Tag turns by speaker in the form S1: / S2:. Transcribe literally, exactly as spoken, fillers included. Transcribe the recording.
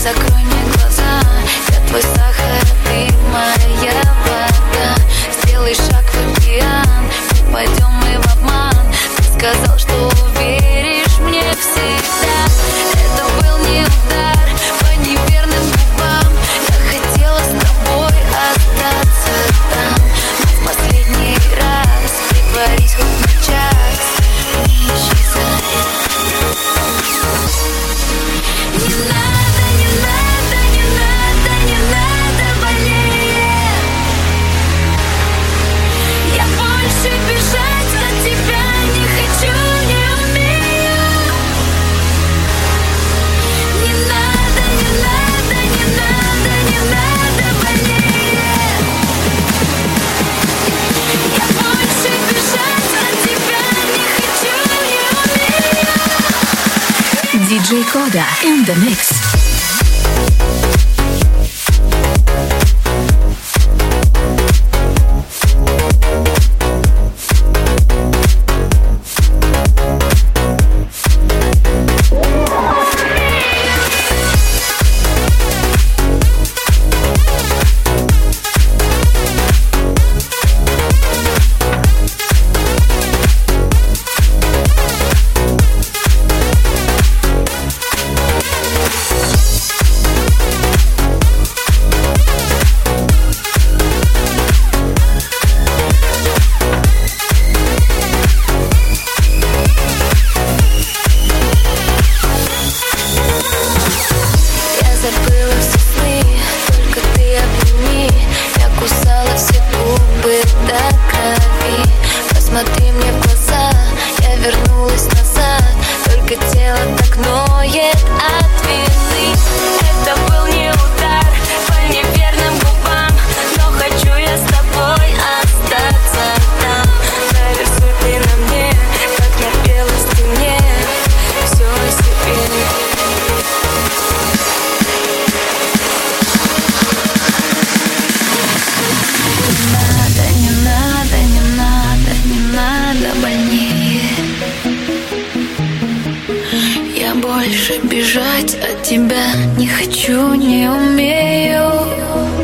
S1: закрой мне глаза. Я твой сахар, ты моя вода. Сделай шаг в океан, не пойдем мы в обман. Ты сказал, что веришь мне всегда. Это был не удар по неверным губам. Я хотела с тобой остаться там, но в последний раз притворись хоть на час, не исчезай. Не надо, не надо, не надо, не надо более. Я больше бежать от тебя не хочу, не умею. Не надо, не надо, не надо, не надо более. Я больше бежать от тебя не хочу, не умею. диджей Кода in the mix. Посмотри мне в глаза, я вернулась назад. Только тело так ноет от вины. Это был не удар по неверным губам, но хочу я с тобой остаться там. Нарисуй ты на мне, как напелась ты мне, все о себе. Не надо, не надо, не надо больнее. Я больше бежать от тебя не хочу, не умею.